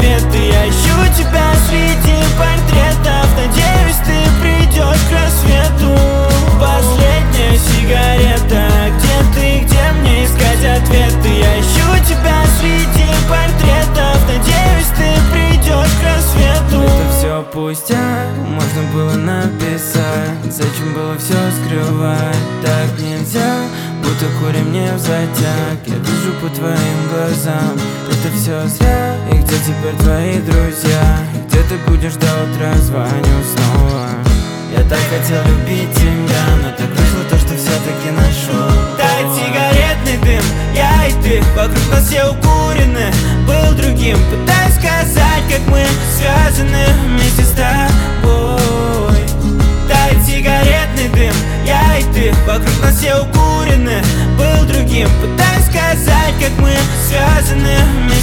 ответы. Я ищу тебя среди портретов, надеюсь, ты придешь к рассвету. Последняя сигарета, где ты, где мне искать ответы? Я ищу тебя среди портретов, надеюсь, ты придешь к рассвету. Это все пустяк, можно было написать. Зачем было все скрывать? Так нельзя, будто курим не в затяг. Я вижу по твоим глазам, это все зря. И где теперь твои друзья? И где ты будешь до утра? Звоню снова. Я так хотел любить тебя, но так вышло то, что все-таки нашел. Тает сигаретный дым, я и ты, вокруг нас все укурены. Был другим, пытаюсь сказать, как мы связаны вместе с тобой. Тает сигаретный дым, я и ты, вокруг нас все укурены. Был другим, пытаюсь сказать, как мы связаны вместе.